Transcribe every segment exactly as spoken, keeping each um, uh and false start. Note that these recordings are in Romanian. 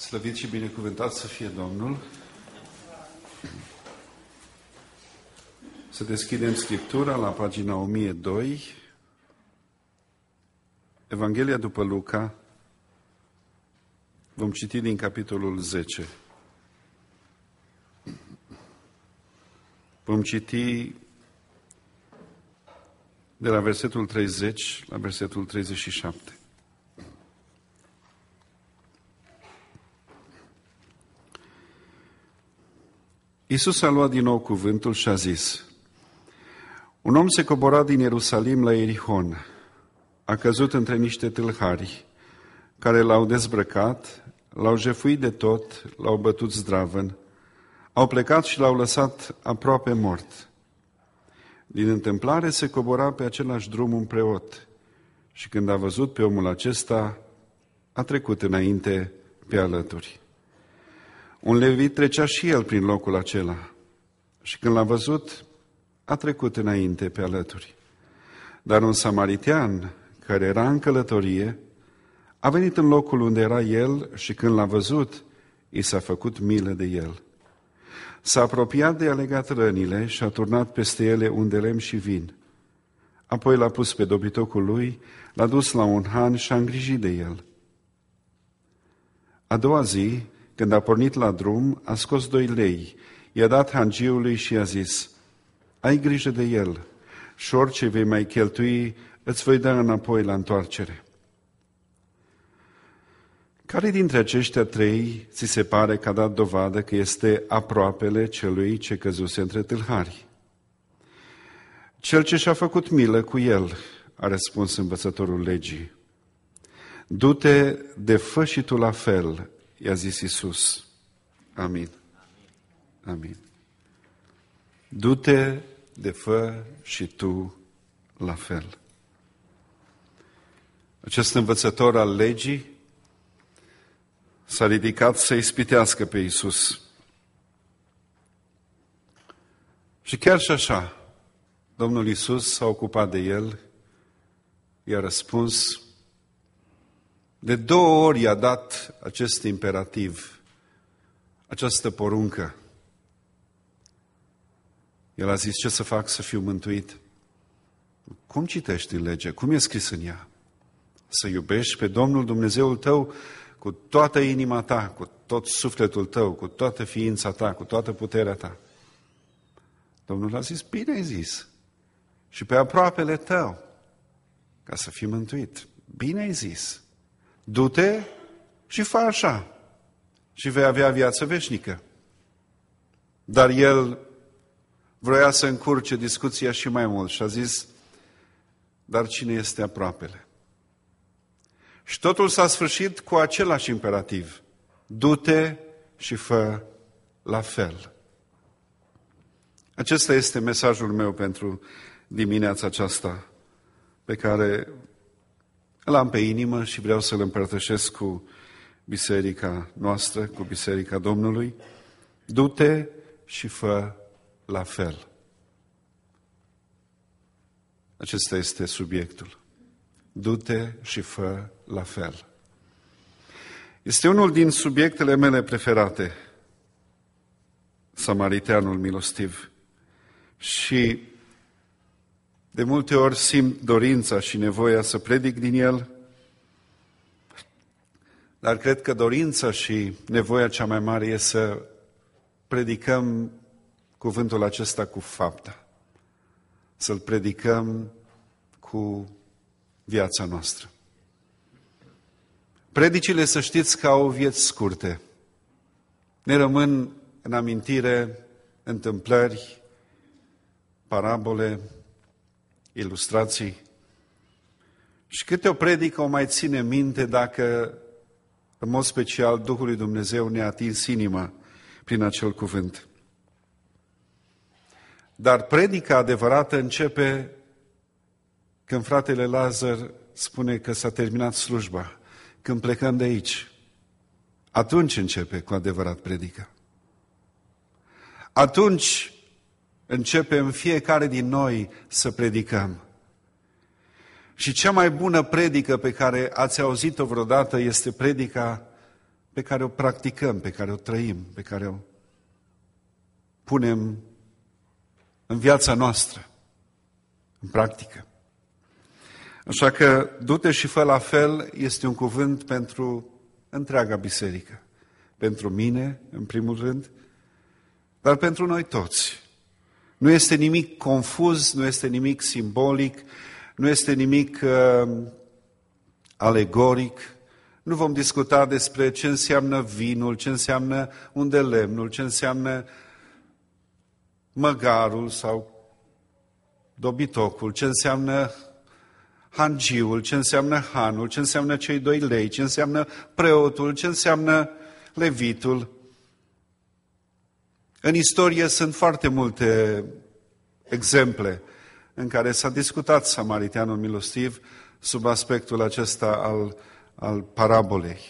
Slăvit și binecuvântat să fie Domnul. Să deschidem Scriptura la pagina o mie doi, Evanghelia după Luca. Vom citi din capitolul zece. Vom citi de la versetul treizeci la versetul treizeci și șapte. Iisus a luat din nou cuvântul și a zis: Un om se cobora din Ierusalim la Ierihon. A căzut între niște tâlhari, care l-au dezbrăcat, l-au jefuit de tot, l-au bătut zdravăn, au plecat și l-au lăsat aproape mort. Din întâmplare se cobora pe același drum un preot și când a văzut pe omul acesta, a trecut înainte pe alături. Un levit trecea și el prin locul acela și când l-a văzut, a trecut înainte pe alături. Dar un samaritean, care era în călătorie, a venit în locul unde era el și când l-a văzut, i s-a făcut milă de el. S-a apropiat de a legat rănile și a turnat peste ele un de lemn și vin. Apoi l-a pus pe dobitocul lui, l-a dus la un han și a îngrijit de el. A doua zi, când a pornit la drum, a scos doi lei, i-a dat hangiului și i-a zis: Ai grijă de el și orice vei mai cheltui, îți voi da înapoi la întoarcere. Care dintre aceștia trei ți se pare că a dat dovadă că este aproapele celui ce căzuse între tâlhari? Cel ce și-a făcut milă cu el, a răspuns învățătorul legii. Du-te de fă și tu la fel, i-a zis Iisus. Amin. Amin. Du-te de fă și tu la fel. Acest învățător al legii s-a ridicat să ispitească pe Iisus. Și chiar și așa, Domnul Iisus s-a ocupat de el, i-a răspuns. De două ori i-a dat acest imperativ, această poruncă. El a zis: ce să fac să fiu mântuit? Cum citești în lege? Cum e scris în ea? Să iubești pe Domnul Dumnezeul tău cu toată inima ta, cu tot sufletul tău, cu toată ființa ta, cu toată puterea ta. Domnul a zis: bine ai zis. Și pe aproapele tău, ca să fii mântuit. Bine ai zis. Du-te și fă așa și vei avea viață veșnică. Dar el vroia să încurce discuția și mai mult și a zis: dar cine este aproapele? Și totul s-a sfârșit cu același imperativ: du-te și fă la fel. Acesta este mesajul meu pentru dimineața aceasta, pe care îl am pe inimă și vreau să-l împărtășesc cu biserica noastră, cu biserica Domnului. Du-te și fă la fel. Acesta este subiectul. Du-te și fă la fel. Este unul din subiectele mele preferate, Samariteanul milostiv. Și de multe ori simt dorința și nevoia să predic din el, dar cred că dorința și nevoia cea mai mare e să predicăm cuvântul acesta cu fapta, să-l predicăm cu viața noastră. Predicile, să știți că au vieți scurte. Ne rămân în amintire întâmplări, parabole, ilustrații. Și câte o predică o mai ține minte dacă, în mod special, Duhul lui Dumnezeu ne-a atins inima prin acel cuvânt. Dar predica adevărată începe când fratele Lazar spune că s-a terminat slujba, când plecăm de aici. Atunci începe cu adevărat predica. Atunci începem fiecare din noi să predicăm. Și cea mai bună predică pe care ați auzit-o vreodată este predica pe care o practicăm, pe care o trăim, pe care o punem în viața noastră, în practică. Așa că du-te și fă la fel este un cuvânt pentru întreaga biserică. Pentru mine, în primul rând, dar pentru noi toți. Nu este nimic confuz, nu este nimic simbolic, nu este nimic uh, alegoric. Nu vom discuta despre ce înseamnă vinul, ce înseamnă unde lemnul, ce înseamnă măgarul sau dobitocul, ce înseamnă hangiul, ce înseamnă hanul, ce înseamnă cei doi lei, ce înseamnă preotul, ce înseamnă levitul. În istorie sunt foarte multe exemple în care s-a discutat samariteanul milostiv sub aspectul acesta al, al parabolei.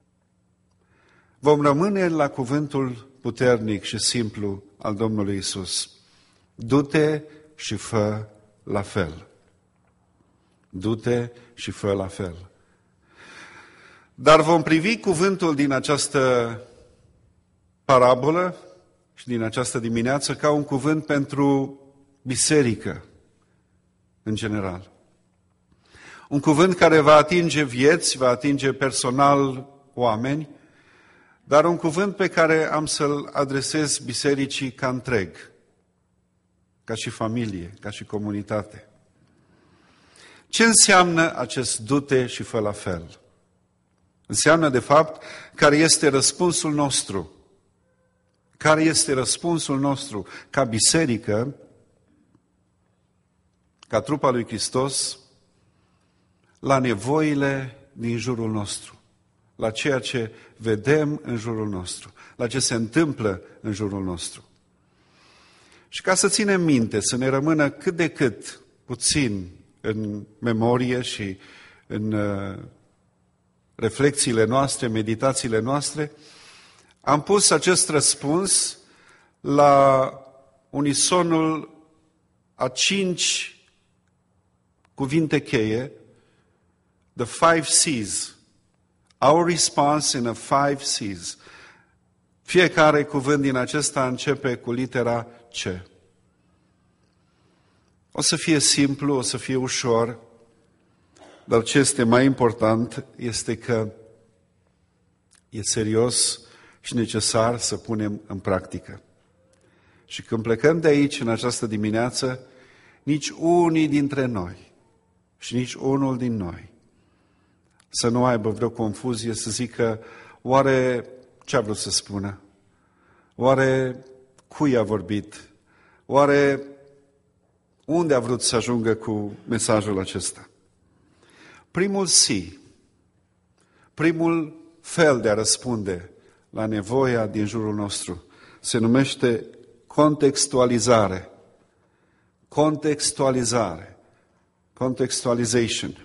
Vom rămâne la cuvântul puternic și simplu al Domnului Isus. Du-te și fă la fel. Du-te și fă la fel. Dar vom privi cuvântul din această parabolă și din această dimineață ca un cuvânt pentru biserică, în general. Un cuvânt care va atinge vieți, va atinge personal oameni, dar un cuvânt pe care am să-l adresez bisericii ca întreg, ca și familie, ca și comunitate. Ce înseamnă acest du-te și fă la fel? Înseamnă, de fapt, care este răspunsul nostru. Care este răspunsul nostru ca biserică, ca trupa lui Hristos, la nevoile din jurul nostru, la ceea ce vedem în jurul nostru, la ce se întâmplă în jurul nostru. Și ca să ținem minte, să ne rămână cât de cât puțin în memorie și în uh, reflexiile noastre, meditațiile noastre, am pus acest răspuns la unisonul a cinci cuvinte cheie, the five C's, our response in a five C's. Fiecare cuvânt din acesta începe cu litera C. O să fie simplu, o să fie ușor, dar ce este mai important este că e serios și necesar să punem în practică. Și când plecăm de aici, în această dimineață, nici unii dintre noi și nici unul din noi să nu aibă vreo confuzie, să zică, oare ce a vrut să spună? Oare cui a vorbit? Oare unde a vrut să ajungă cu mesajul acesta? Primul C, primul fel de a răspunde la nevoia din jurul nostru se numește contextualizare. Contextualizare. Contextualization.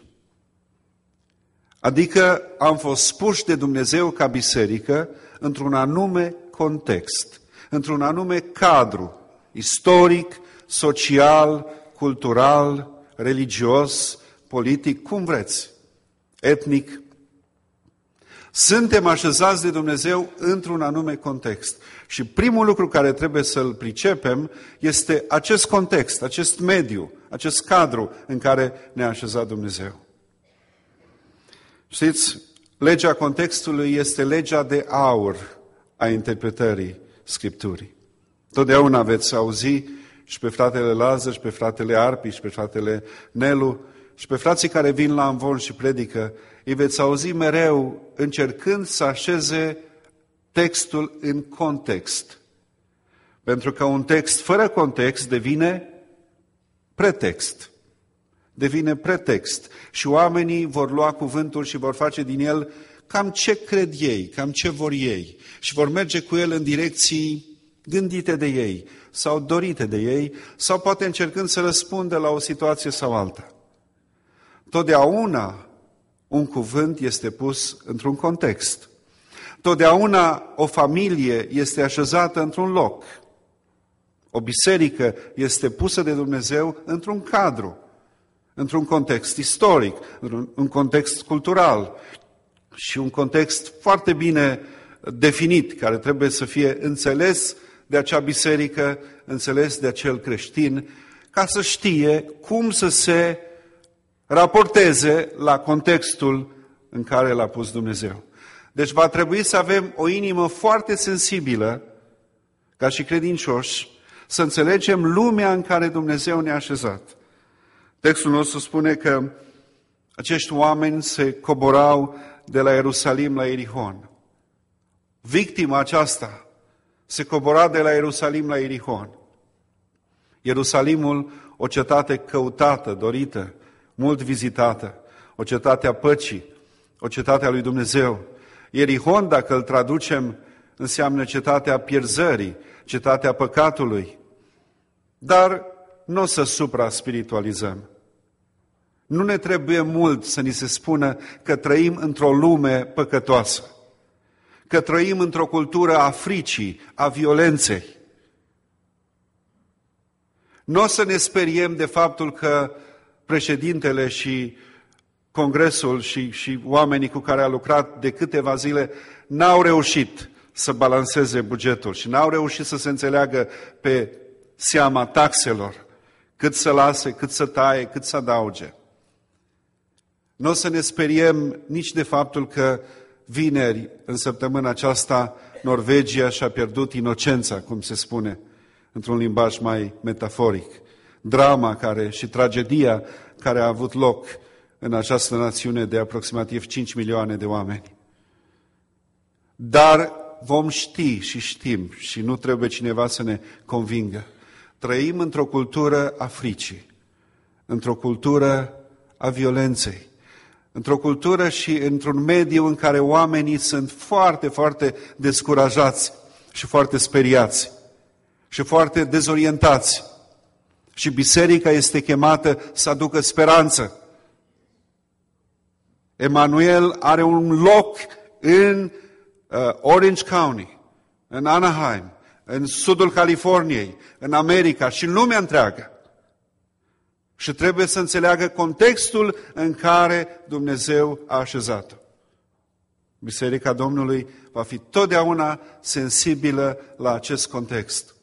Adică am fost puși de Dumnezeu ca biserică într-un anume context, într-un anume cadru istoric, social, cultural, religios, politic, cum vreți, etnic. Suntem așezați de Dumnezeu într-un anume context. Și primul lucru care trebuie să-l pricepem este acest context, acest mediu, acest cadru în care ne-a așezat Dumnezeu. Știți, legea contextului este legea de aur a interpretării Scripturii. Totdeauna veți auzi și pe fratele Lazar, și pe fratele Arpi, și pe fratele Nelu, și pe frații care vin la amvon și predică, îi veți auzi mereu încercând să așeze textul în context. Pentru că un text fără context devine pretext. Devine pretext. Și oamenii vor lua cuvântul și vor face din el cam ce cred ei, cam ce vor ei. Și vor merge cu el în direcții gândite de ei sau dorite de ei, sau poate încercând să răspundă la o situație sau alta. Totdeauna un cuvânt este pus într-un context. Totdeauna o familie este așezată într-un loc. O biserică este pusă de Dumnezeu într-un cadru, într-un context istoric, într-un context cultural, și un context foarte bine definit, care trebuie să fie înțeles de acea biserică, înțeles de acel creștin, ca să știe cum să se raporteze la contextul în care l-a pus Dumnezeu. Deci va trebui să avem o inimă foarte sensibilă, ca și credincioși, să înțelegem lumea în care Dumnezeu ne-a așezat. Textul nostru spune că acești oameni se coborau de la Ierusalim la Ierihon. Victima aceasta se cobora de la Ierusalim la Ierihon. Ierusalimul, o cetate căutată, dorită, mult vizitată, o cetate a păcii, o cetate a lui Dumnezeu. Ierihon, dacă îl traducem, înseamnă cetatea pierzării, cetatea păcatului. Dar nu o să supra-spiritualizăm. Nu ne trebuie mult să ni se spună că trăim într-o lume păcătoasă, că trăim într-o cultură a fricii, a violenței. Nu o să ne speriem de faptul că președintele și Congresul și, și oamenii cu care a lucrat de câteva zile n-au reușit să balanceze bugetul și n-au reușit să se înțeleagă pe seama taxelor, cât să lase, cât să taie, cât să adauge. Nu o să ne speriem nici de faptul că vineri, în săptămâna aceasta, Norvegia și-a pierdut inocența, cum se spune, într-un limbaj mai metaforic. Drama care și tragedia care a avut loc în această națiune de aproximativ cinci milioane de oameni. Dar vom ști și știm, și nu trebuie cineva să ne convingă, trăim într-o cultură a fricii, într-o cultură a violenței, într-o cultură și într-un mediu în care oamenii sunt foarte, foarte descurajați și foarte speriați și foarte dezorientați. Și biserica este chemată să aducă speranță. Emanuel are un loc în uh, Orange County, în Anaheim, în sudul Californiei, în America și în lumea întreagă. Și trebuie să înțeleagă contextul în care Dumnezeu a așezat-o. Biserica Domnului va fi totdeauna sensibilă la acest context.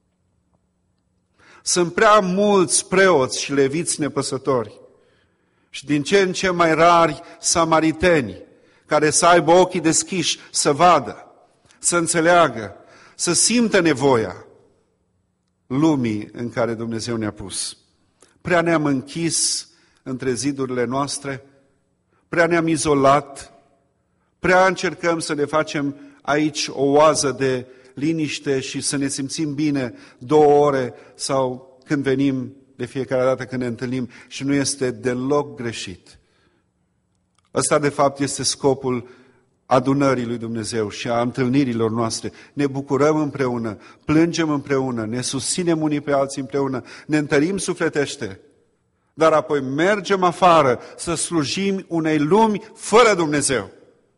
Sunt prea mulți preoți și leviți nepăsători și din ce în ce mai rari samariteni care să aibă ochii deschiși, să vadă, să înțeleagă, să simtă nevoia lumii în care Dumnezeu ne-a pus. Prea ne-am închis între zidurile noastre, prea ne-am izolat, prea încercăm să ne facem aici o oază de liniște și să ne simțim bine două ore sau când venim, de fiecare dată când ne întâlnim, și nu este deloc greșit. Ăsta de fapt este scopul adunării lui Dumnezeu și a întâlnirilor noastre. Ne bucurăm împreună, plângem împreună, ne susținem unii pe alții împreună, ne întărim sufletește, dar apoi mergem afară să slujim unei lumi fără Dumnezeu.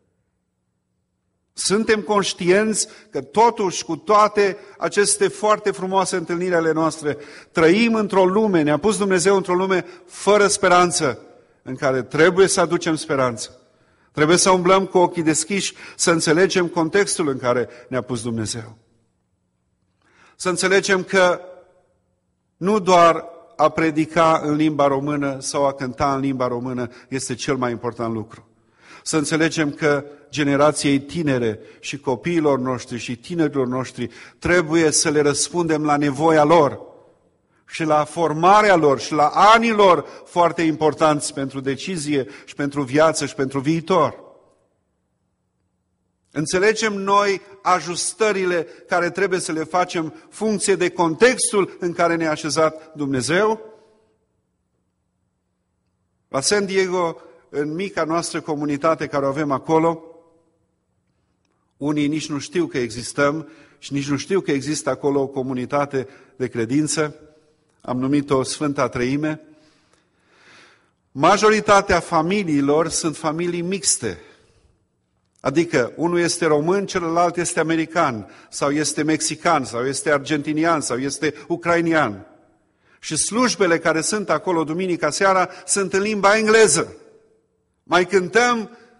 Suntem conștienți că totuși, cu toate aceste foarte frumoase întâlniri ale noastre, trăim într-o lume, ne-a pus Dumnezeu într-o lume fără speranță, în care trebuie să aducem speranță. Trebuie să umblăm cu ochii deschiși, să înțelegem contextul în care ne-a pus Dumnezeu. Să înțelegem că nu doar a predica în limba română sau a cânta în limba română este cel mai important lucru. Să înțelegem că generației tinere și copiilor noștri și tinerilor noștri trebuie să le răspundem la nevoia lor și la formarea lor și la anii lor foarte importanți pentru decizie și pentru viață și pentru viitor. Înțelegem noi ajustările care trebuie să le facem funcție de contextul în care ne-a așezat Dumnezeu? La San Diego, în mica noastră comunitate care o avem acolo, unii nici nu știu că existăm și nici nu știu că există acolo o comunitate de credință, am numit-o Sfânta Treime. Majoritatea familiilor sunt familii mixte, adică unul este român, celălalt este american, sau este mexican, sau este argentinian, sau este ucrainian. Și slujbele care sunt acolo duminica seara sunt în limba engleză. Mai cântăm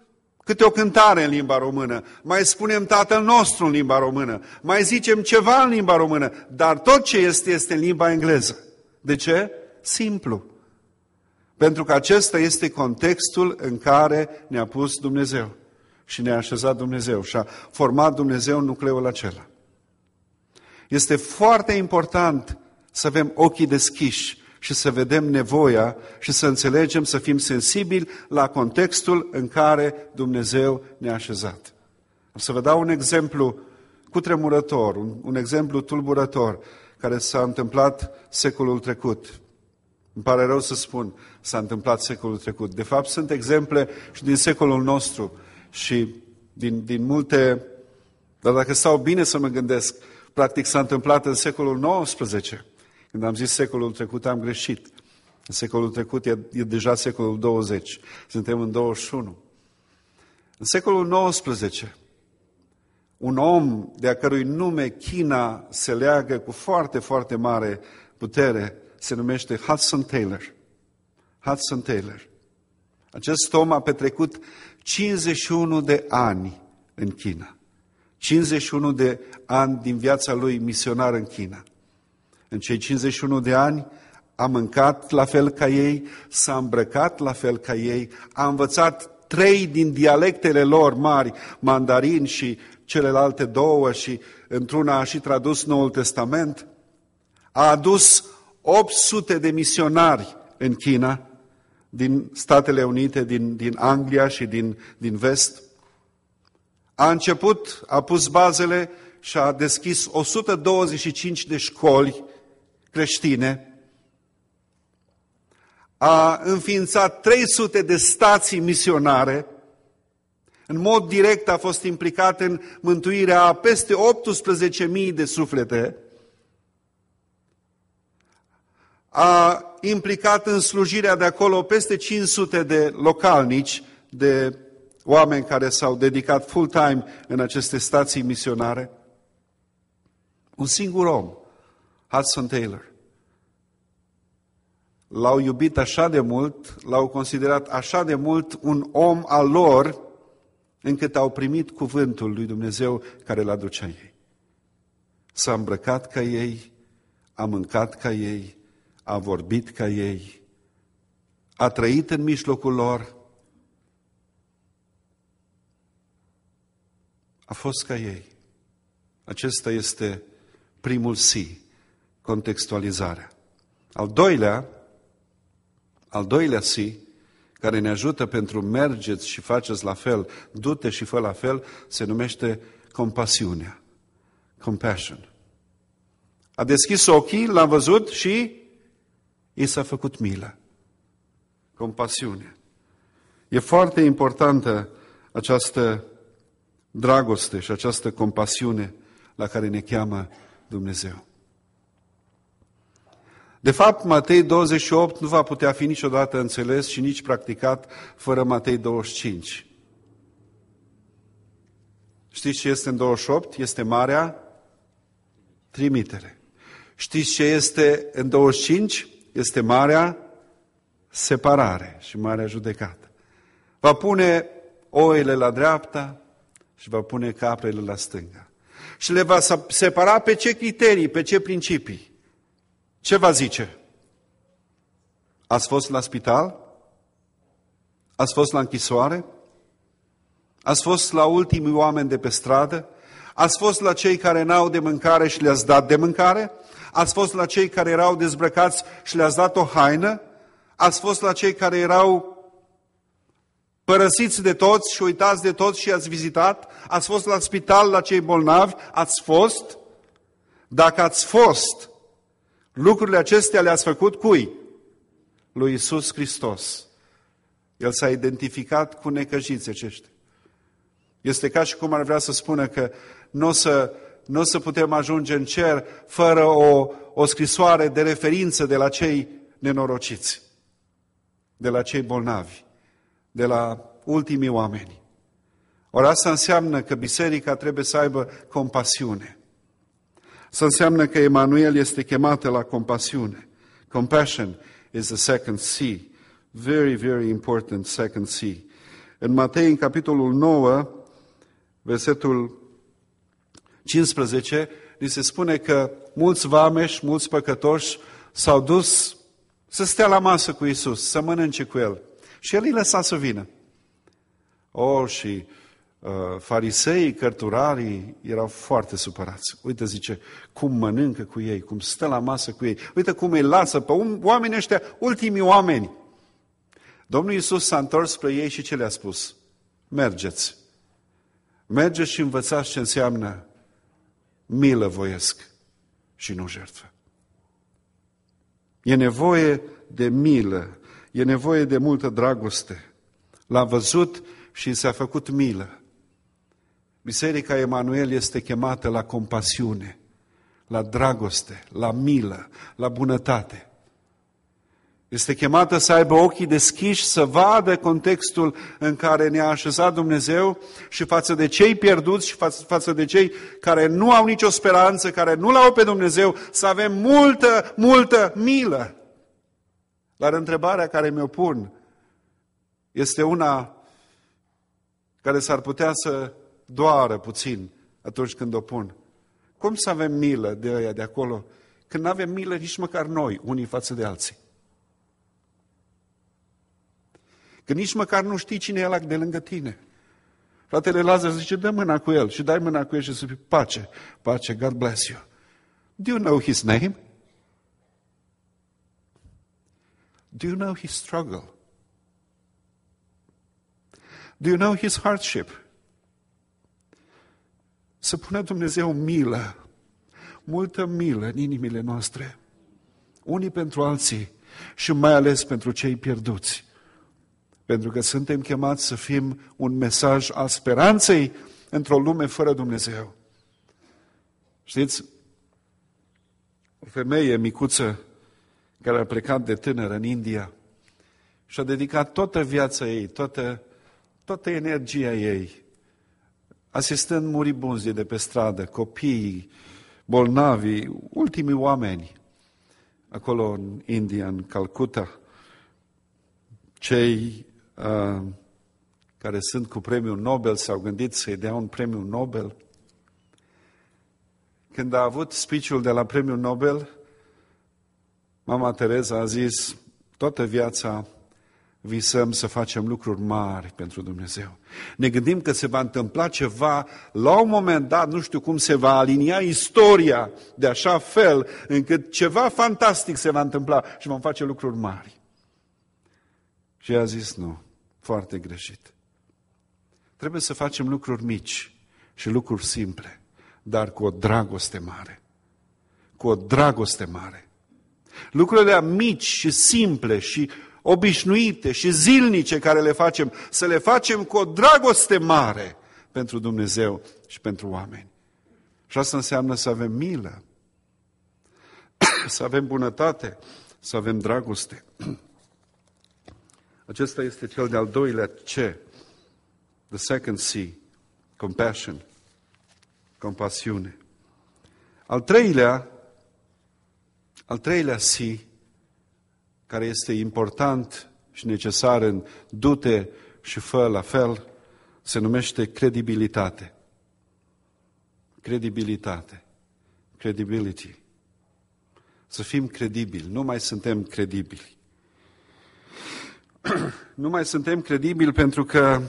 câte o cântare în limba română, mai spunem Tatăl nostru în limba română, mai zicem ceva în limba română, dar tot ce este, este în limba engleză. De ce? Simplu. Pentru că acesta este contextul în care ne-a pus Dumnezeu și ne-a așezat Dumnezeu și a format Dumnezeu nucleul acela. Este foarte important să avem ochii deschiși și să vedem nevoia și să înțelegem, să fim sensibili la contextul în care Dumnezeu ne-a așezat. O să vă dau un exemplu cutremurător, un, un exemplu tulburător, care s-a întâmplat secolul trecut. Îmi pare rău să spun, s-a întâmplat secolul trecut. De fapt, sunt exemple și din secolul nostru și din, din multe... Dar dacă stau bine să mă gândesc, practic s-a întâmplat în secolul nouăsprezece. Când am zis secolul trecut, am greșit. În secolul trecut e, e deja secolul douăzeci. Suntem în douăzeci și unu. În secolul nouăsprezece, un om de-a cărui nume China se leagă cu foarte, foarte mare putere, se numește Hudson Taylor. Hudson Taylor. Acest om a petrecut cincizeci și unu de ani în China. cincizeci și unu de ani din viața lui misionar în China. În cei cincizeci și unu de ani a mâncat la fel ca ei, s-a îmbrăcat la fel ca ei, a învățat trei din dialectele lor mari, mandarin și celelalte două, și într-una a și tradus Noul Testament. A adus opt sute de misionari în China, din Statele Unite, din, din Anglia și din, din vest. A început, a pus bazele și a deschis o sută douăzeci și cinci de școli creștine. A înființat trei sute de stații misionare. În mod direct a fost implicat în mântuirea a peste optsprezece mii de suflete. A implicat în slujirea de acolo peste cinci sute de localnici, de oameni care s-au dedicat full-time în aceste stații misionare. Un singur om, Hudson Taylor. L-au iubit așa de mult, l-au considerat așa de mult un om al lor, încât au primit cuvântul lui Dumnezeu care îl aducea ei. S-a îmbrăcat ca ei, a mâncat ca ei, a vorbit ca ei, a trăit în mijlocul lor, a fost ca ei. Acesta este primul C, contextualizarea. Al doilea, al doilea C, care ne ajută pentru mergeți și faceți la fel, du-te și fă la fel, se numește compasiunea. Compassion. A deschis ochii, l-a văzut și i s-a făcut milă. Compasiune. E foarte importantă această dragoste și această compasiune la care ne cheamă Dumnezeu. De fapt, Matei douăzeci și opt nu va putea fi niciodată înțeles și nici practicat fără Matei douăzeci și cinci. Știți ce este în douăzeci și opt? Este Marea Trimitere. Știți ce este în douăzeci și cinci? Este Marea Separare și Marea Judecată. Va pune oile la dreapta și va pune caprele la stânga. Și le va separa pe ce criterii, pe ce principii. Ce va zice? Ați fost la spital? Ați fost la închisoare? Ați fost la ultimii oameni de pe stradă? Ați fost la cei care n-au de mâncare și le-ați dat de mâncare? Ați fost la cei care erau dezbrăcați și le-ați dat o haină? Ați fost la cei care erau părăsiți de toți și uitați de toți și i-ați vizitat? Ați fost la spital la cei bolnavi? Ați fost? Dacă ați fost, lucrurile acestea le-ați făcut cui? Lui Iisus Hristos. El s-a identificat cu necăjiții aceștia. Este ca și cum ar vrea să spună că nu o să, nu o să putem ajunge în cer fără o, o scrisoare de referință de la cei nenorociți, de la cei bolnavi, de la ultimii oameni. Ori asta înseamnă că biserica trebuie să aibă compasiune. Asta înseamnă că Emanuel este chemată la compasiune. Compassion is the second C. Very, very important second C. În Matei, în capitolul nouă, versetul cincisprezece, ni se spune că mulți vameși, mulți păcătoși s-au dus să stea la masă cu Iisus, să mănânce cu El. Și El îi lăsa să vină. O, și uh, fariseii, cărturarii erau foarte supărați. Uite, zice, cum mănâncă cu ei, cum stă la masă cu ei. Uite cum îi lasă pe um, oamenii ăștia, ultimii oameni. Domnul Iisus s-a întors spre ei și ce le-a spus? Mergeți. Mergeți și învățați ce înseamnă milă voiesc și nu jertfă. E nevoie de milă, e nevoie de multă dragoste. L-a văzut și s-a făcut milă. Biserica Emanuel este chemată la compasiune, la dragoste, la milă, la bunătate. Este chemată să aibă ochii deschiși, să vadă contextul în care ne-a așezat Dumnezeu și față de cei pierduți și față, față de cei care nu au nicio speranță, care nu l-au pe Dumnezeu, să avem multă, multă milă. Dar întrebarea care mi-o pun este una care s-ar putea să doară puțin atunci când o pun. Cum să avem milă de ăia de acolo, când nu avem milă nici măcar noi, unii față de alții? Că nici măcar nu știi cine e ăla de lângă tine. Fratele Lazar zice, dă mâna cu el și dai mâna cu el și spui, pace, pace, God bless you. Do you know his name? Do you know his struggle? Do you know his hardship? Să pună Dumnezeu milă, multă milă în inimile noastre, unii pentru alții și mai ales pentru cei pierduți. Pentru că suntem chemați să fim un mesaj al speranței într-o lume fără Dumnezeu. Știți, o femeie micuță care a plecat de tânără în India și a dedicat toată viața ei, toată, toată energia ei, asistând muribunzii de pe stradă, copiii, bolnavii, ultimii oameni, acolo în India, în Calcutta, cei uh, care sunt cu premiul Nobel s-au gândit să-i dea un premiu Nobel. Când a avut speech-ul de la premiul Nobel, Mama Teresa a zis, toată viața visăm să facem lucruri mari pentru Dumnezeu. Ne gândim că se va întâmpla ceva, la un moment dat, nu știu cum se va alinia istoria de așa fel, încât ceva fantastic se va întâmpla și vom face lucruri mari. Și a zis, nu, foarte greșit. Trebuie să facem lucruri mici și lucruri simple, dar cu o dragoste mare. Cu o dragoste mare. Lucrurile mici și simple și obișnuite și zilnice care le facem, să le facem cu o dragoste mare pentru Dumnezeu și pentru oameni. Și asta înseamnă să avem milă, să avem bunătate, să avem dragoste. Acesta este cel de-al doilea C, the second C, compassion, compasiune. Al treilea, al treilea C, care este important și necesar în du-te și fă la fel, se numește credibilitate. Credibilitate. Credibility. Să fim credibili. Nu mai suntem credibili. Nu mai suntem credibili pentru că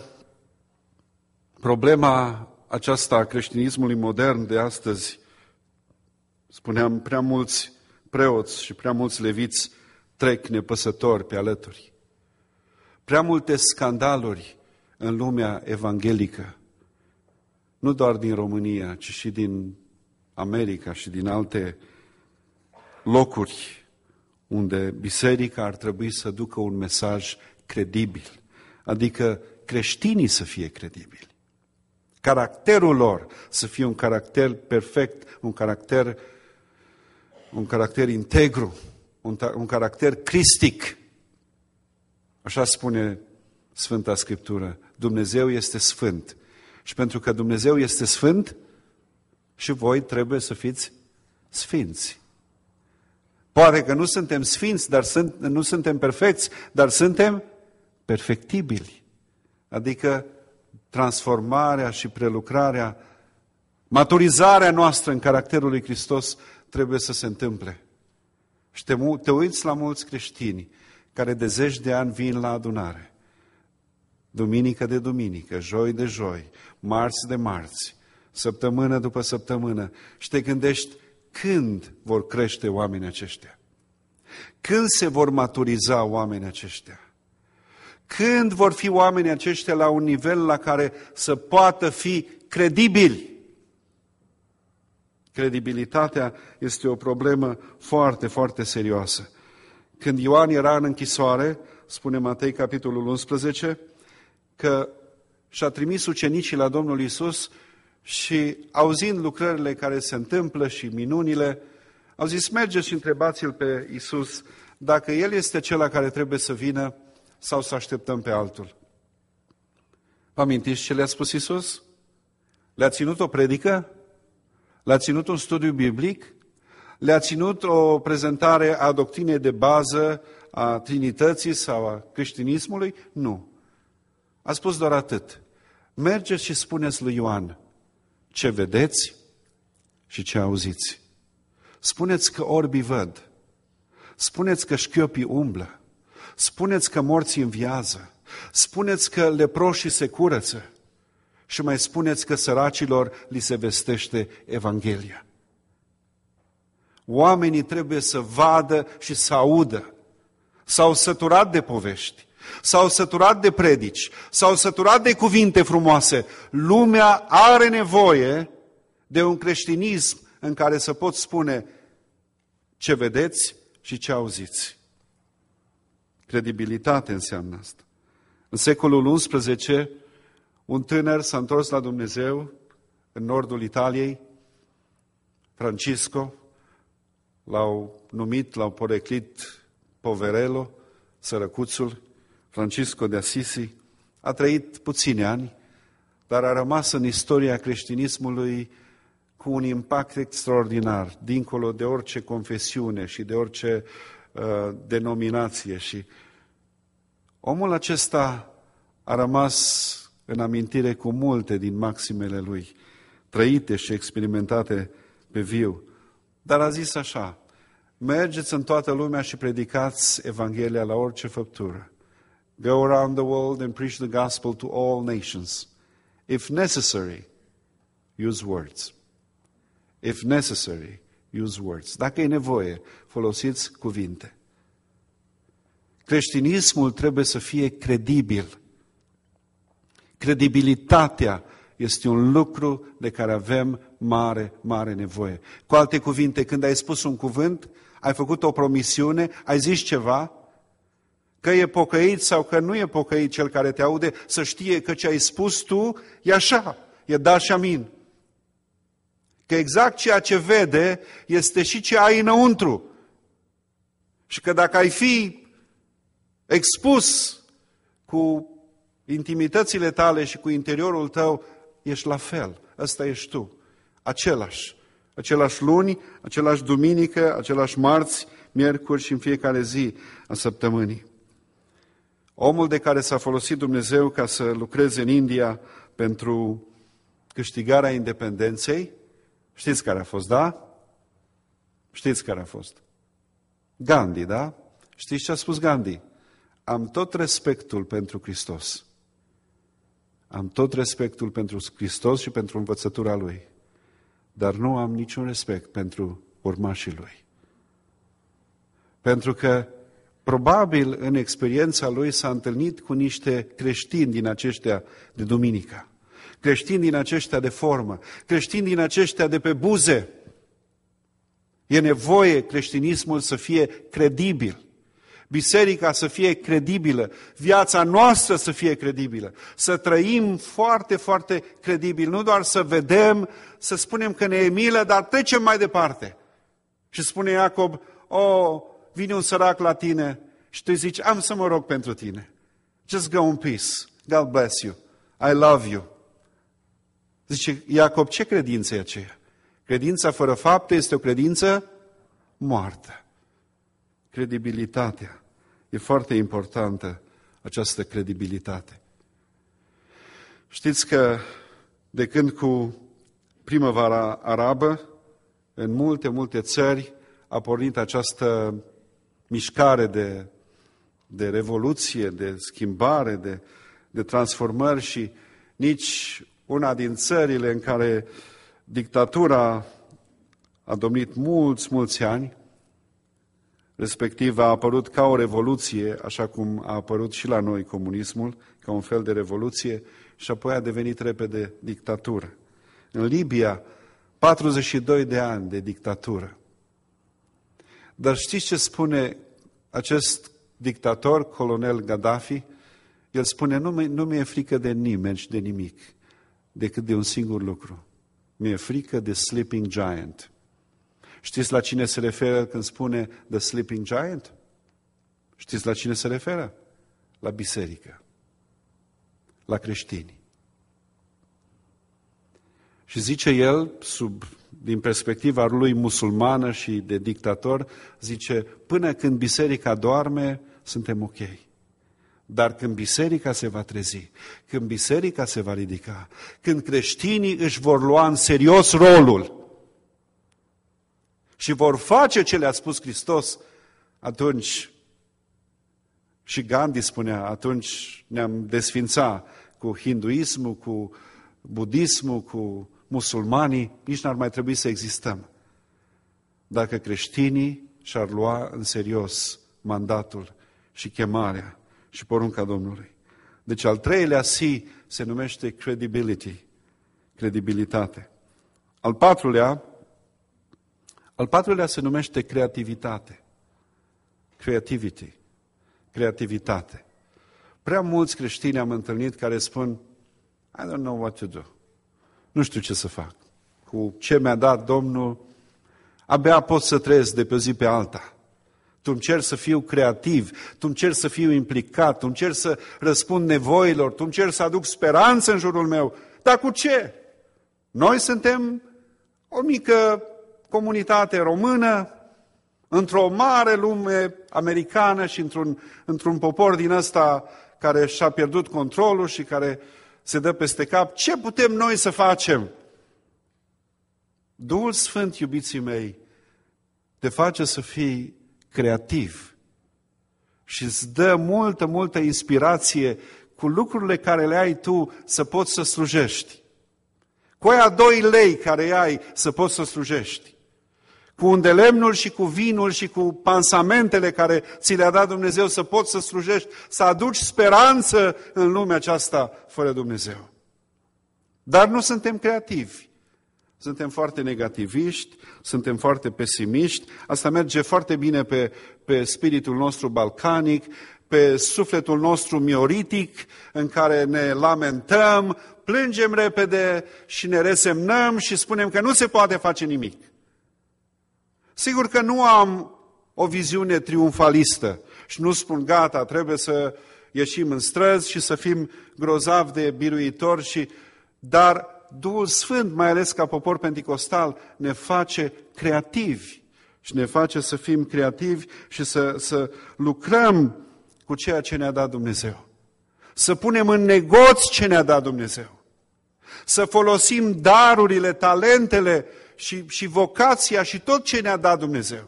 problema aceasta a creștinismului modern de astăzi, spuneam, prea mulți preoți și prea mulți leviți trec nepăsători pe alături. Prea multe scandaluri în lumea evanghelică, nu doar din România, ci și din America și din alte locuri unde biserica ar trebui să ducă un mesaj credibil, adică creștinii să fie credibili. Caracterul lor să fie un caracter perfect, un caracter, un caracter integru, un, un caracter cristic. Așa spune Sfânta Scriptură. Dumnezeu este sfânt. Și pentru că Dumnezeu este sfânt, și voi trebuie să fiți sfinți. Poate că nu suntem sfinți, dar sunt, nu suntem perfecți, dar suntem perfectibili. Adică transformarea și prelucrarea, maturizarea noastră în caracterul lui Hristos trebuie să se întâmple. Și te, te uiți la mulți creștini care de zeci de ani vin la adunare, duminică de duminică, joi de joi, marți de marți, săptămână după săptămână, și te gândești când vor crește oamenii aceștia, când se vor maturiza oamenii aceștia, când vor fi oamenii aceștia la un nivel la care să poată fi credibili. Credibilitatea este o problemă foarte, foarte serioasă. Când Ioan era în închisoare, spune Matei, capitolul unsprezece, că și-a trimis ucenicii la Domnul Iisus și, auzind lucrările care se întâmplă și minunile, au zis, mergeți și întrebați-l pe Iisus dacă El este cel care trebuie să vină sau să așteptăm pe altul. Vă amintiți ce le-a spus Iisus? Le-a ținut o predică? Le-a ținut un studiu biblic? Le-a ținut o prezentare a doctrinei de bază a Trinității sau a creștinismului? Nu. A spus doar atât. Mergeți și spuneți lui Ioan ce vedeți și ce auziți. Spuneți că orbii văd. Spuneți că șchiopii umblă. Spuneți că morții înviază. Spuneți că leproșii se curăță. Și mai spuneți că săracilor li se vestește Evanghelia. Oamenii trebuie să vadă și să audă. S-au săturat de povești, s-au săturat de predici, s-au săturat de cuvinte frumoase. Lumea are nevoie de un creștinism în care să pot spune ce vedeți și ce auziți. Credibilitate înseamnă asta. În secolul unsprezece, un tânăr s-a întors la Dumnezeu în nordul Italiei, Francisco, l-au numit, l-au poreclit Poverello, sărăcuțul, Francisco de Assisi. A trăit puțini ani, dar a rămas în istoria creștinismului cu un impact extraordinar, dincolo de orice confesiune și de orice uh, denominație. Și omul acesta a rămas în amintire cu multe din maximele lui, trăite și experimentate pe viu. Dar a zis așa, mergeți în toată lumea și predicați Evanghelia la orice făptură. Go around the world and preach the gospel to all nations. If necessary, use words. If necessary, use words. Dacă e nevoie, folosiți cuvinte. Creștinismul trebuie să fie credibil. Credibilitatea este un lucru de care avem mare, mare nevoie. Cu alte cuvinte, când ai spus un cuvânt, ai făcut o promisiune, ai zis ceva, că e pocăit sau că nu e pocăit cel care te aude, să știe că ce ai spus tu e așa, e da și amin. Că exact ceea ce vede este și ce ai înăuntru. Și că dacă ai fi expus cu intimitățile tale și cu interiorul tău, ești la fel. Ăsta ești tu. Același. Același luni, același duminică, același marți, miercuri și în fiecare zi a săptămânii. Omul de care s-a folosit Dumnezeu ca să lucreze în India pentru câștigarea independenței, știți care a fost, da? Știți care a fost? Gandhi, da? Știți ce a spus Gandhi? Am tot respectul pentru Hristos. Am tot respectul pentru Hristos și pentru învățătura Lui. Dar nu am niciun respect pentru urmașii Lui. Pentru că probabil în experiența Lui s-a întâlnit cu niște creștini din aceștia de duminică. Creștini din aceștia de formă. Creștini din aceștia de pe buze. E nevoie creștinismul să fie credibil. Biserica să fie credibilă, viața noastră să fie credibilă, să trăim foarte, foarte credibil, nu doar să vedem, să spunem că ne e milă, dar trecem mai departe. Și spune Iacob, oh, vine un sărac la tine și tu zici, am să mă rog pentru tine. Just go in peace, God bless you, I love you. Zice Iacob, ce credință e aceea? Credința fără fapte este o credință moartă. Credibilitatea. E foarte importantă această credibilitate. Știți că de când cu primăvara arabă, în multe, multe țări a pornit această mișcare de, de revoluție, de schimbare, de, de transformări și nici una din țările în care dictatura a domnit mulți, mulți ani, respectiv a apărut ca o revoluție, așa cum a apărut și la noi comunismul, ca un fel de revoluție, și apoi a devenit repede dictatură. În Libia, patruzeci și doi de ani de dictatură. Dar știți ce spune acest dictator, colonel Gaddafi? El spune, nu, nu mi-e frică de nimeni și de nimic, decât de un singur lucru. Mi-e frică de Sleeping Giant. Știți la cine se referă când spune The Sleeping Giant? Știți la cine se referă? La biserică, la creștini. Și zice el, sub, din perspectiva lui musulmană și de dictator, zice, până când biserica doarme, suntem ok. Dar când biserica se va trezi, când biserica se va ridica, când creștinii își vor lua în serios rolul și vor face ce le-a spus Hristos, atunci, și Gandhi spunea, atunci ne-am desfințat cu hinduismul, cu budismul, cu musulmanii, nici n-ar mai trebui să existăm. Dacă creștinii și-ar lua în serios mandatul și chemarea și porunca Domnului. Deci al treilea C se numește credibility, credibilitate. Al patrulea, al patrulea se numește creativitate, creativity, creativitate. Prea mulți creștini am întâlnit care spun, I don't know what to do. Nu știu ce să fac. Cu ce mi-a dat Domnul, abia pot să trăiesc de pe o zi pe alta. Tu îmi cer să fiu creativ, tu îmi cer să fiu implicat, tu îmi cer să răspund nevoilor, tu îmi cer să aduc speranță în jurul meu. Dar cu ce? Noi suntem o mică comunitate română, într-o mare lume americană și într-un, într-un popor din ăsta care și-a pierdut controlul și care se dă peste cap. Ce putem noi să facem? Duhul Sfânt, iubiții mei, te face să fii creativ și îți dă multă, multă inspirație cu lucrurile care le ai tu să poți să slujești. Cu aia doi lei care ai să poți să slujești. Cu undelemnul și cu vinul și cu pansamentele care ți le-a dat Dumnezeu să poți să slujești, să aduci speranță în lumea aceasta fără Dumnezeu. Dar nu suntem creativi. Suntem foarte negativiști, suntem foarte pesimiști. Asta merge foarte bine pe, pe spiritul nostru balcanic, pe sufletul nostru mioritic, în care ne lamentăm, plângem repede și ne resemnăm și spunem că nu se poate face nimic. Sigur că nu am o viziune triumfalistă și nu spun gata, trebuie să ieșim în străzi și să fim grozavi de biruitori, și, dar Duhul Sfânt, mai ales ca popor penticostal, ne face creativi și ne face să fim creativi și să, să lucrăm cu ceea ce ne-a dat Dumnezeu. Să punem în negoț ce ne-a dat Dumnezeu. Să folosim darurile, talentele și, și vocația și tot ce ne-a dat Dumnezeu.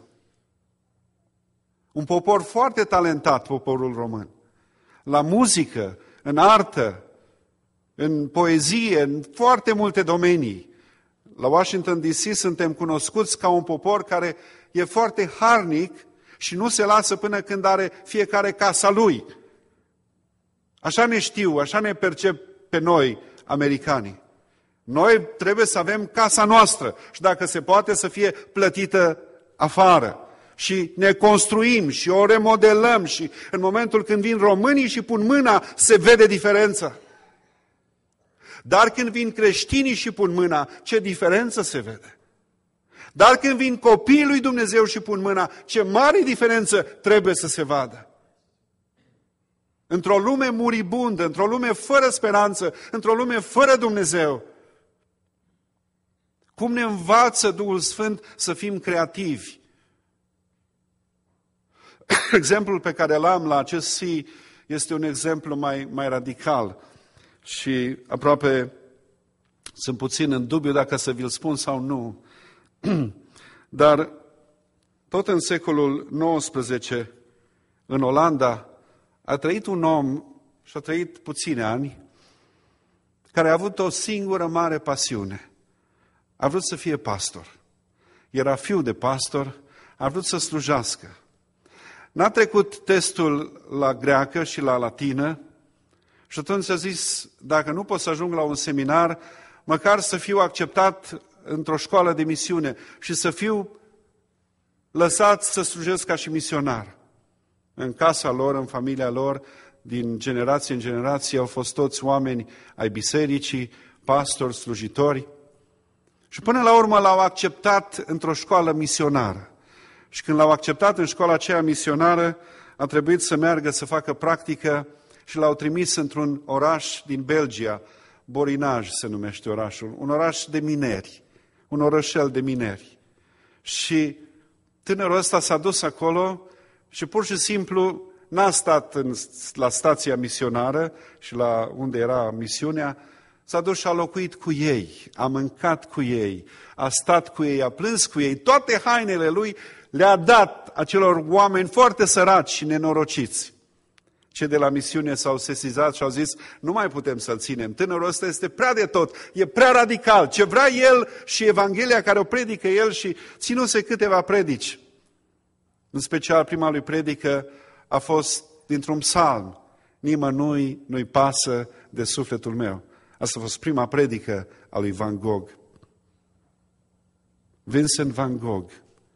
Un popor foarte talentat, poporul român. La muzică, în artă, în poezie, în foarte multe domenii. La Washington D C suntem cunoscuți ca un popor care e foarte harnic și nu se lasă până când are fiecare casa lui. Așa ne știu, așa ne percep pe noi, americanii. Noi trebuie să avem casa noastră și dacă se poate să fie plătită afară. Și ne construim și o remodelăm și în momentul când vin românii și pun mâna, se vede diferența. Dar când vin creștinii și pun mâna, ce diferență se vede? Dar când vin copiii lui Dumnezeu și pun mâna, ce mare diferență trebuie să se vadă. Într-o lume muribundă, într-o lume fără speranță, într-o lume fără Dumnezeu, cum ne învață Duhul Sfânt să fim creativi? Exemplul pe care l-am la acest si este un exemplu mai, mai radical. Și aproape sunt puțin în dubiu dacă să vi-l spun sau nu. Dar tot în secolul nouăsprezece, în Olanda, a trăit un om, și a trăit puține ani, care a avut o singură mare pasiune. A vrut să fie pastor. Era fiu de pastor, a vrut să slujească. N-a trecut testul la greacă și la latină și atunci a zis, dacă nu pot să ajung la un seminar, măcar să fiu acceptat într-o școală de misiune și să fiu lăsat să slujesc ca și misionar. În casa lor, în familia lor, din generație în generație, au fost toți oameni ai bisericii, pastori, slujitori. Și până la urmă l-au acceptat într-o școală misionară. Și când l-au acceptat în școala aceea misionară, a trebuit să meargă să facă practică și l-au trimis într-un oraș din Belgia, Borinaj se numește orașul, un oraș de mineri, un orășel de mineri. Și tânărul ăsta s-a dus acolo și pur și simplu n-a stat în, la stația misionară și la unde era misiunea, s-a dus și a locuit cu ei, a mâncat cu ei, a stat cu ei, a plâns cu ei, toate hainele lui le-a dat acelor oameni foarte săraci și nenorociți. Cei de la misiune s-au sesizat și au zis, nu mai putem să-l ținem, tânărul ăsta este prea de tot, e prea radical, ce vrea el și Evanghelia care o predică el și ținuse câteva predici. În special prima lui predică a fost dintr-un psalm, nimănui nu-i pasă de sufletul meu. Asta a fost prima predică a lui Van Gogh. Vincent Van Gogh.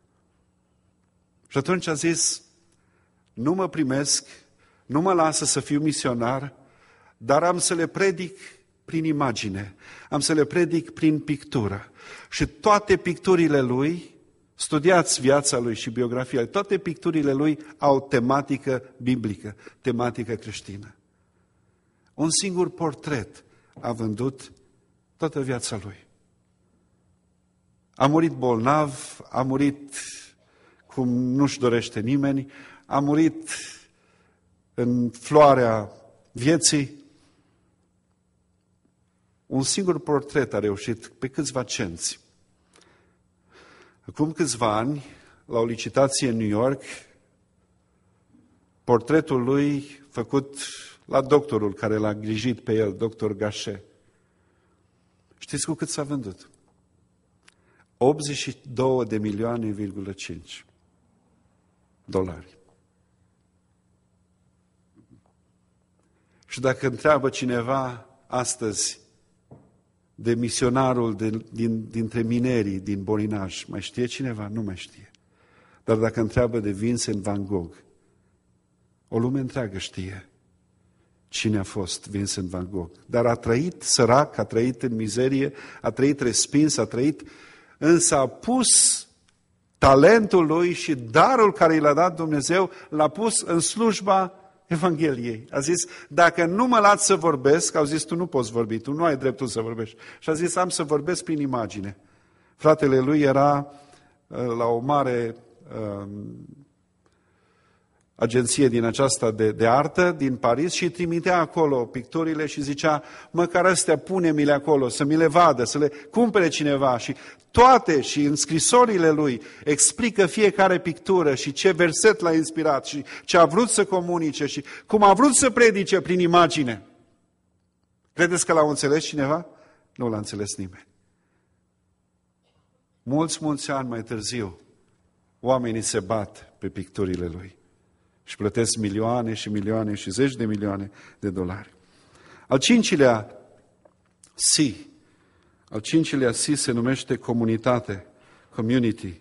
Și atunci a zis, nu mă primesc, nu mă lasă să fiu misionar, dar am să le predic prin imagine, am să le predic prin pictură. Și toate picturile lui, studiați viața lui și biografia lui, toate picturile lui au tematică biblică, tematică creștină. Un singur portret a vândut toată viața lui. A murit bolnav, a murit cum nu-și dorește nimeni, a murit în floarea vieții. Un singur portret a reușit pe câțiva cenți. Acum câțiva ani, la o licitație în New York, portretul lui făcut la doctorul care l-a grijit pe el, doctor Gachet. Știți cu cât s-a vândut? optzeci și două de milioane, virgulă cinci dolari. Și dacă întreabă cineva astăzi de misionarul de, din, dintre minerii din Borinaj, mai știe cineva? Nu mai știe. Dar dacă întreabă de Vincent Van Gogh, o lume întreagă știe cine a fost Vincent Van Gogh. Dar a trăit sărac, a trăit în mizerie, a trăit respins, a trăit, însă a pus talentul lui și darul care i l-a dat Dumnezeu, l-a pus în slujba Evangheliei. A zis, dacă nu mă lați să vorbesc, au zis, tu nu poți vorbi, tu nu ai dreptul să vorbești. Și a zis, am să vorbesc prin imagine. Fratele lui era la o mare uh, agenție din aceasta de, de artă, din Paris, și trimitea acolo picturile și zicea, măcar astea pune-mi-le acolo, să mi le vadă, să le cumpere cineva. Și toate și în scrisorile lui explică fiecare pictură și ce verset l-a inspirat și ce a vrut să comunice și cum a vrut să predice prin imagine. Credeți că l-a înțeles cineva? Nu l-a înțeles nimeni. Mulți, mulți ani mai târziu, oamenii se bat pe picturile lui și plătesc milioane și milioane și zeci de milioane de dolari. Al cincilea C, al cincilea C se numește comunitate, community,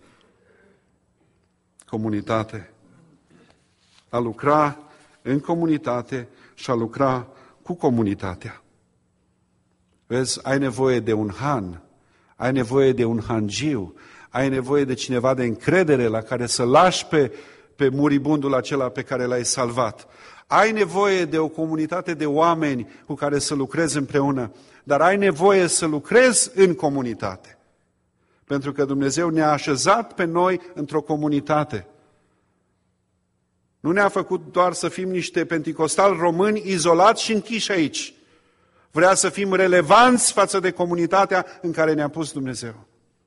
comunitate. A lucra în comunitate și a lucra cu comunitatea. Vezi, ai nevoie de un han, ai nevoie de un hangiu, ai nevoie de cineva de încredere la care să lași pe, pe muribundul acela pe care l-ai salvat. Ai nevoie de o comunitate de oameni cu care să lucrezi împreună, dar ai nevoie să lucrezi în comunitate. Pentru că Dumnezeu ne-a așezat pe noi într-o comunitate. Nu ne-a făcut doar să fim niște penticostali români izolați și închiși aici. vrea să fim relevanți față de comunitatea în care ne-a pus Dumnezeu.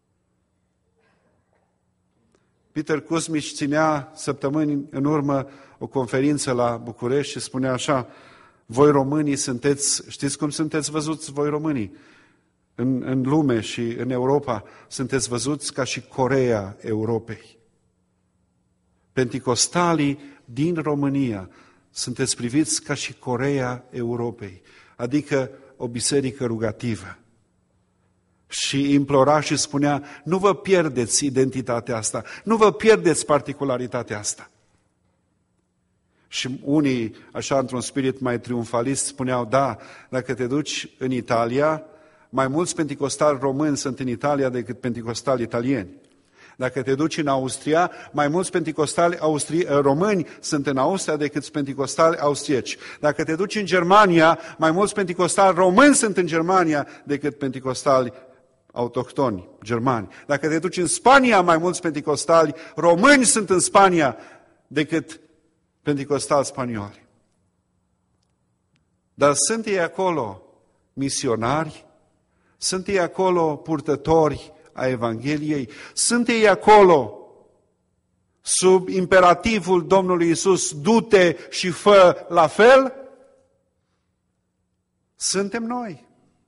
Peter Kuzmic ținea săptămâni în urmă o conferință la București și spunea așa: voi românii sunteți, știți cum sunteți văzuți voi românii? În, în lume și în Europa sunteți văzuți ca și Coreea Europei. Penticostalii din România sunteți priviți ca și Coreea Europei, adică o biserică rugativă. Și implora și spunea: nu vă pierdeți identitatea asta, nu vă pierdeți particularitatea asta. Și unii, așa într-un spirit mai triumfalist, spuneau: da, dacă te duci în Italia, mai mulți penticostali români sunt în Italia decât penticostali italieni. Dacă te duci în Austria, mai mulți penticostali austri- români sunt în Austria decât penticostali austrieci. Dacă te duci în Germania, mai mulți penticostali români sunt în Germania decât penticostali autohtoni germani. Dacă te duci în Spania, mai mulți penticostali români sunt în Spania decât penticostali spanioli. Dar sunt ei acolo misionari, sunt ei acolo purtători a Evangheliei, sunt ei acolo sub imperativul Domnului Iisus: du-te și fă la fel? Suntem noi.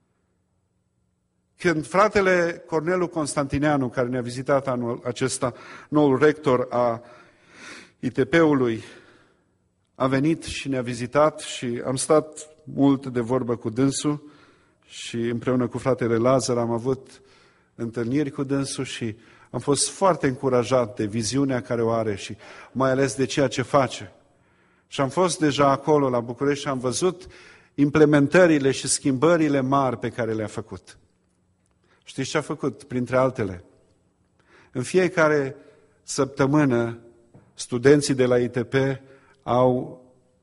Când fratele Cornelu Constantineanu, care ne-a vizitat anul acesta, noul rector a I T P-ului, a venit și ne-a vizitat și am stat mult de vorbă cu dânsul și împreună cu fratele Lazar am avut întâlniri cu dânsul și am fost foarte încurajat de viziunea care o are și mai ales de ceea ce face. Și am fost deja acolo la București și am văzut implementările și schimbările mari pe care le-a făcut. Știți ce a făcut? Printre altele, în fiecare săptămână studenții de la I T P au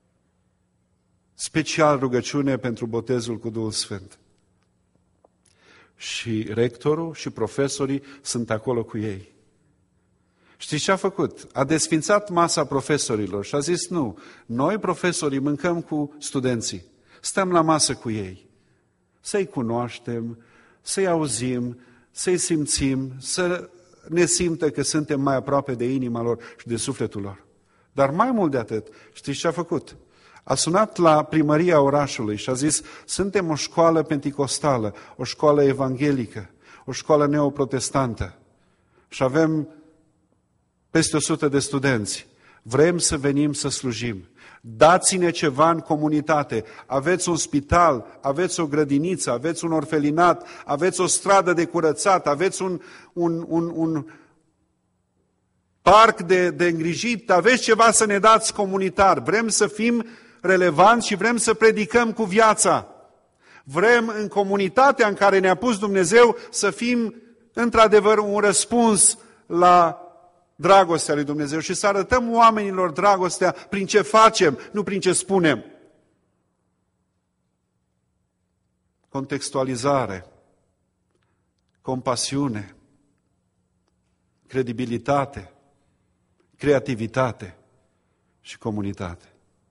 special rugăciune pentru botezul cu Duhul Sfânt. Și rectorul și profesorii sunt acolo cu ei. Știți ce a făcut? A desfințat masa profesorilor și a zis: nu, noi profesorii mâncăm cu studenții, stăm la masă cu ei, să-i cunoaștem, să-i auzim, să-i simțim, să ne simtă că suntem mai aproape de inima lor și de sufletul lor. Dar mai mult de atât, știți ce a făcut? A sunat la primăria orașului și a zis: suntem o școală penticostală, o școală evanghelică, o școală neoprotestantă și avem peste o sută de studenți. Vrem să venim să slujim. Dați-ne ceva în comunitate. Aveți un spital, aveți o grădiniță, aveți un orfelinat, aveți o stradă de curățat, aveți un, un, un, un parc de, de îngrijit, aveți ceva să ne dați comunitar. Vrem să fim relevanți și vrem să predicăm cu viața. Vrem în comunitatea în care ne-a pus Dumnezeu să fim într-adevăr un răspuns la dragostea lui Dumnezeu și să arătăm oamenilor dragostea prin ce facem, nu prin ce spunem. Contextualizare, compasiune, credibilitate, creativitate și comunitate.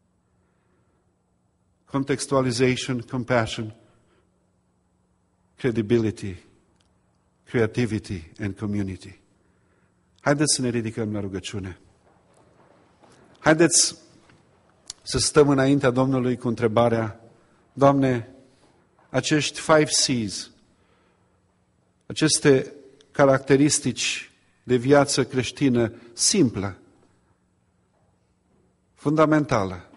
Contextualization, compassion, credibility, creativity and community. Haideți să ne ridicăm la rugăciune. Haideți să stăm înaintea Domnului cu întrebarea: Doamne, acești five C's, aceste caracteristici de viață creștină simplă, fundamentală,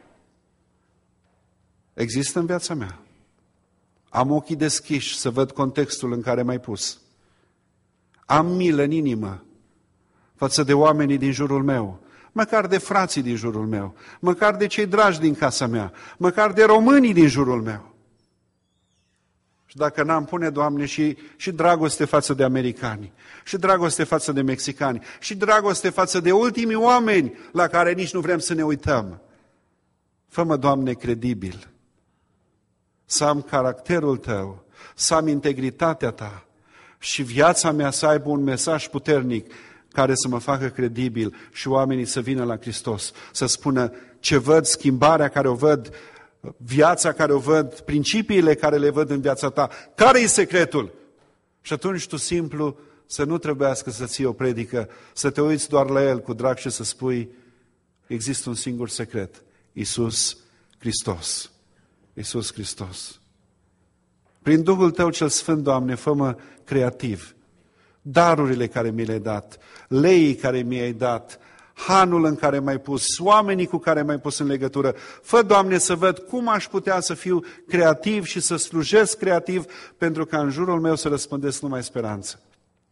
există în viața mea? Am ochii deschiși să văd contextul în care m-ai pus. Am milă în inimă față de oamenii din jurul meu, măcar de frații din jurul meu, măcar de cei dragi din casa mea, măcar de românii din jurul meu. Și dacă n-am pune, Doamne, și, și dragoste față de americani, și dragoste față de mexicani, și dragoste față de ultimii oameni la care nici nu vrem să ne uităm. Fă-mă, Doamne, credibil, să am caracterul Tău, să am integritatea Ta și viața mea să aibă un mesaj puternic care să mă facă credibil și oamenii să vină la Hristos, să spună: ce văd, schimbarea care o văd viața care o văd, principiile care le văd în viața ta. Care e secretul? Și atunci tu simplu să nu trebuiască să ții o predică, să te uiți doar la el cu drag și să spui, există un singur secret, Iisus Hristos. Iisus Hristos. Prin Duhul Tău cel Sfânt, Doamne, fă-mă creativ. Darurile care mi le-ai dat, leii care mi-ai dat, hanul în care m-ai pus, oamenii cu care m-ai pus în legătură. Fă, Doamne, să văd cum aș putea să fiu creativ și să slujesc creativ pentru ca în jurul meu să răspândesc numai speranță.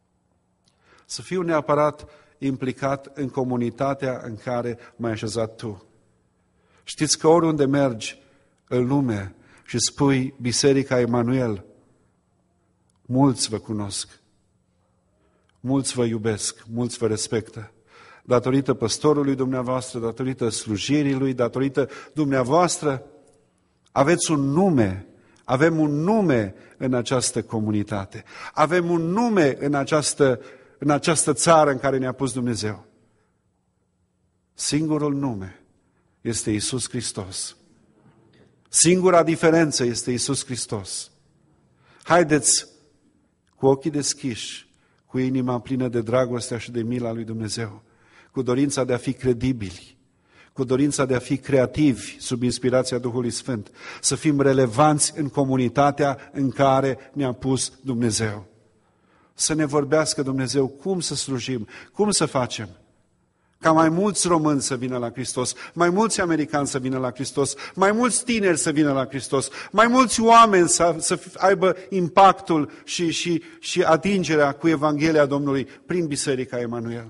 Să fiu neapărat implicat în comunitatea în care m-ai așezat Tu. Știți că oriunde mergi în lume și spui Biserica Emanuel, mulți vă cunosc, mulți vă iubesc, mulți vă respectă. Datorită păstorului dumneavoastră, datorită slujirii lui, datorită dumneavoastră, aveți un nume, avem un nume în această comunitate, avem un nume în această, în această țară în care ne-a pus Dumnezeu. Singurul nume este Iisus Hristos. Singura diferență este Iisus Hristos. Haideți cu ochii deschiși, cu inima plină de dragostea și de mila lui Dumnezeu, cu dorința de a fi credibili, cu dorința de a fi creativi sub inspirația Duhului Sfânt, să fim relevanți în comunitatea în care ne-a pus Dumnezeu. Să ne vorbească Dumnezeu cum să slujim, cum să facem. Ca mai mulți români să vină la Hristos, mai mulți americani să vină la Hristos, mai mulți tineri să vină la Hristos, mai mulți oameni să, să aibă impactul și, și, și atingerea cu Evanghelia Domnului prin Biserica Emanuel.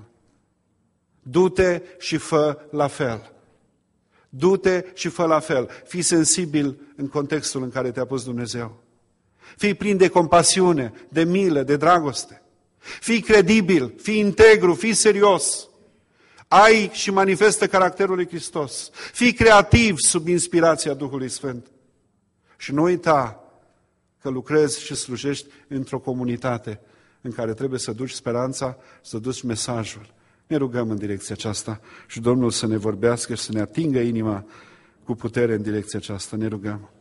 Du-te și fă la fel. Du-te și fă la fel. Fii sensibil în contextul în care te-a pus Dumnezeu. Fii plin de compasiune, de milă, de dragoste. Fii credibil, fii integru, fii serios. Ai și manifestă caracterul lui Hristos. Fii creativ sub inspirația Duhului Sfânt. Și nu uita că lucrezi și slujești într-o comunitate în care trebuie să duci speranța, să duci mesajul. Ne rugăm în direcția aceasta și Domnul să ne vorbească și să ne atingă inima cu putere în direcția aceasta. Ne rugăm.